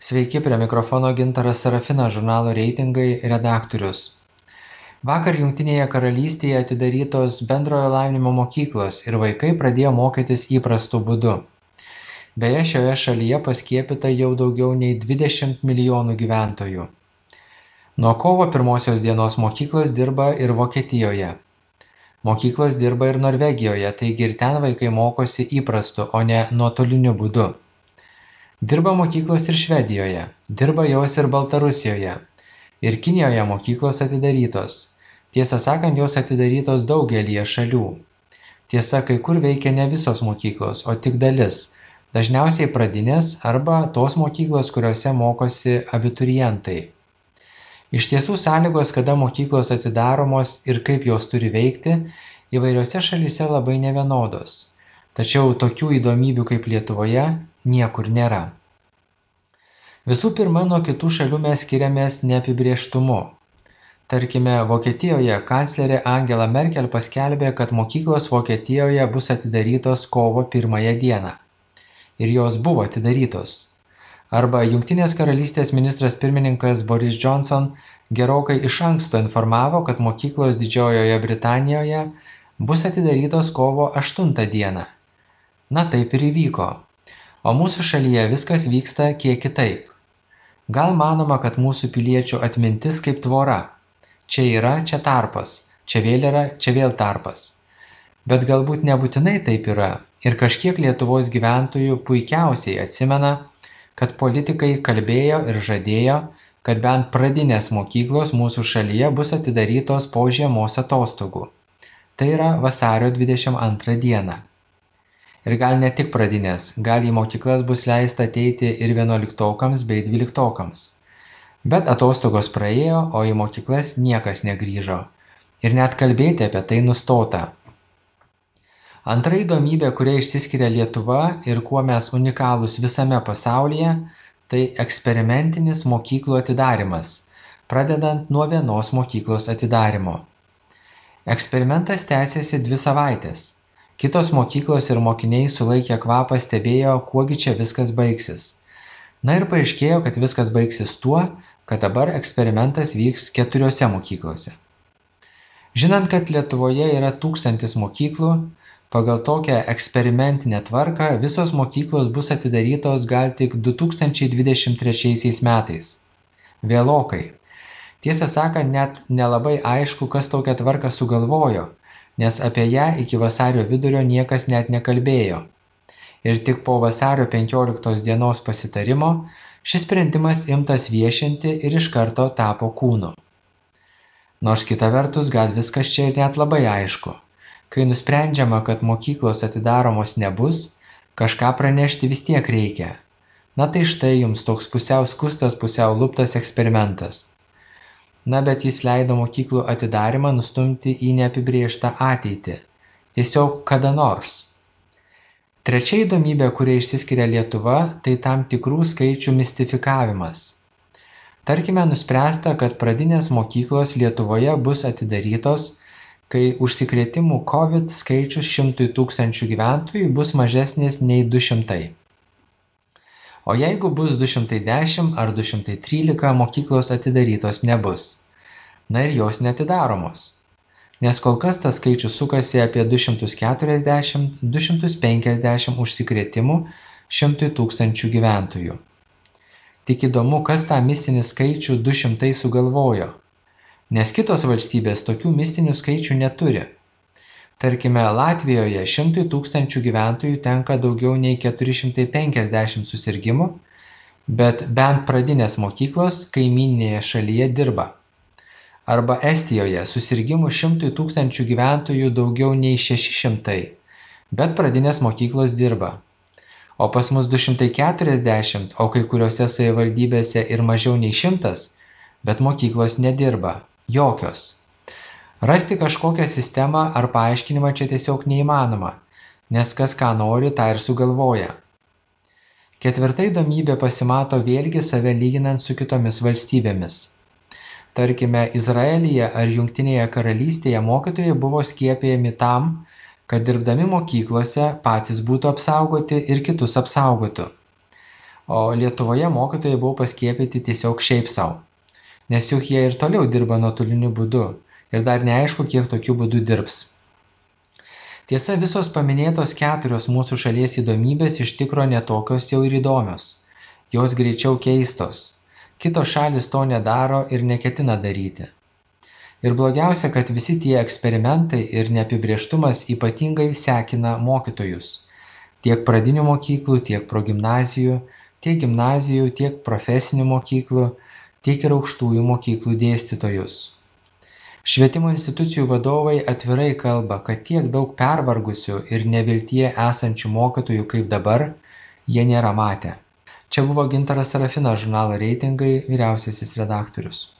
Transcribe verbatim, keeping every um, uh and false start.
Sveiki, prie mikrofono Gintaras Serafinas, žurnalo Reitingai redaktorius. Vakar Jungtinėje karalystėje atidarytos bendrojo lavinimo mokyklos ir vaikai pradėjo mokytis įprastu būdu. Beje, šioje šalyje paskiepyta jau daugiau nei dvidešimt milijonų gyventojų. Nuo kovo pirmosios dienos mokyklos dirba ir Vokietijoje. Mokyklos dirba ir Norvegijoje, taigi ir ten vaikai mokosi įprastu, o ne nuotoliniu būdu. Dirba mokyklos ir Švedijoje, dirba jos ir Baltarusijoje. Ir Kinijoje mokyklos atidarytos. Tiesą sakant, jos atidarytos daugelyje šalių. Tiesa, kai kur veikia ne visos mokyklos, o tik dalis. Dažniausiai pradinės arba tos mokyklos, kuriuose mokosi abiturientai. Iš tiesų sąlygos, kada mokyklos atidaromos ir kaip jos turi veikti, įvairiose šalyse labai nevienodos. Tačiau tokių įdomybių kaip Lietuvoje niekur nėra. Visų pirma, nuo kitų šalių mes skiriamės neapibrėžtumu. Tarkime, Vokietijoje kanclerė Angela Merkel paskelbė, kad mokyklos Vokietijoje bus atidarytos kovo pirmąją dieną. Ir jos buvo atidarytos. Arba Jungtinės karalystės ministras pirmininkas Boris Johnson gerokai iš anksto informavo, kad mokyklos Didžiojoje Britanijoje bus atidarytos kovo aštuntą dieną. Na taip ir įvyko. O mūsų šalyje viskas vyksta kiek kitaip. Gal manoma, kad mūsų piliečių atmintis kaip tvora. Čia yra, čia tarpas, čia vėl yra, čia vėl tarpas. Bet galbūt nebūtinai taip yra ir kažkiek Lietuvos gyventojų puikiausiai atsimena, kad politikai kalbėjo ir žadėjo, kad bent pradinės mokyklos mūsų šalyje bus atidarytos po žiemos atostogų. Tai yra vasario dvidešimt antrą dieną. Ir gal ne tik pradinės, gal į mokyklas bus leista ateiti ir vienuoliktokams bei dvyliktokams. Bet atostogos praėjo, o į mokyklas niekas negrįžo. Ir net kalbėti apie tai nustota. Antra įdomybė, kuria išsiskiria Lietuva ir kuo mes unikalūs visame pasaulyje, tai eksperimentinis mokyklų atidarimas, pradedant nuo vienos mokyklos atidarimo. Eksperimentas tęsėsi dvi savaitės. Kitos mokyklos ir mokiniai sulaikę kvapą stebėjo, kuogi čia viskas baigsis. Na ir paaiškėjo, kad viskas baigsis tuo, kad dabar eksperimentas vyks keturiose mokyklose. Žinant, kad Lietuvoje yra tūkstantis mokyklų, pagal tokią eksperimentinę tvarką visos mokyklos bus atidarytos gal tik du tūkstančiai dvidešimt trečiaisiais metais. Vėlokai. Tiesą sakant, net nelabai aišku, kas tokią tvarką sugalvojo, nes apie ją iki vasario vidurio niekas net nekalbėjo. Ir tik po vasario penkioliktos dienos pasitarimo šis sprendimas imtas viešinti ir iš karto tapo kūnu. Nors kita vertus, gal viskas čia ir net labai aišku. Kai nusprendžiama, kad mokyklos atidaromos nebus, kažką pranešti vis tiek reikia. Na tai štai jums toks pusiau skustas, pusiau luptas eksperimentas. Na bet jis leido mokyklų atidarimą nustumti į neapibrėžtą ateitį. Tiesiog kada nors. Trečia įdomybė, kuria išsiskiria Lietuva, tai tam tikrų skaičių mistifikavimas. Tarkime, nuspręsta, kad pradinės mokyklos Lietuvoje bus atidarytos, kai užsikrėtimų COVID skaičius šimtui tūkstančių gyventojų bus mažesnis nei du šimtai. O jeigu bus du šimtai dešimt ar du šimtai trylika, mokyklos atidarytos nebus. Na ir jos neatidaromos. Nes kol kas tas skaičius sukasi apie du šimtus keturiasdešimt iki du šimtus penkiasdešimt užsikrėtimų šimtui tūkstančių gyventojų. Tik įdomu, kas tą mistinį skaičių du šimtai sugalvojo. Nes kitos valstybės tokių mistinių skaičių neturi. Tarkime, Latvijoje šimtui tūkstančių gyventojų tenka daugiau nei keturi šimtai penkiasdešimt susirgimų, bet bent pradinės mokyklos kaimyninėje šalyje dirba. Arba Estijoje susirgimų šimtui tūkstančių gyventojų daugiau nei šeši šimtai, bet pradinės mokyklos dirba. O pas mus du šimtai keturiasdešimt, o kai kuriuose savivaldybėse ir mažiau nei šimtas, bet mokyklos nedirba. Jokios. Rasti kažkokią sistemą ar paaiškinimą čia tiesiog neįmanoma, nes kas ką nori, tą ir sugalvoja. Ketvirta įdomybė pasimato vėlgi save lyginant su kitomis valstybėmis. Tarkime, Izraelyje ar Jungtinėje karalystėje mokytojai buvo skiepijami tam, kad dirbdami mokyklose patys būtų apsaugoti ir kitus apsaugotų. o Lietuvoje mokytojai buvo paskiepyti tiesiog šiaip sau, nes juk jie ir toliau dirba nuotoliniu būdu ir dar neaišku, kiek tokiu būdu dirbs. Tiesa, visos paminėtos keturios mūsų šalies įdomybės iš tikro netokios jau ir įdomios. Jos greičiau keistos. Kitos šalis to nedaro ir neketina daryti. Ir blogiausia, kad visi tie eksperimentai ir neapibrėžtumas ypatingai sekina mokytojus. Tiek pradinių mokyklų, tiek progimnazijų, tiek gimnazijų, tiek profesinių mokyklų, tiek ir aukštųjų mokyklų dėstytojus. Švietimo institucijų vadovai atvirai kalba, kad tiek daug pervargusių ir neviltyje esančių mokytojų kaip dabar jie nėra matę. Čia buvo Gintaras Serafinas, žurnalo Reitingai vyriausiasis redaktorius.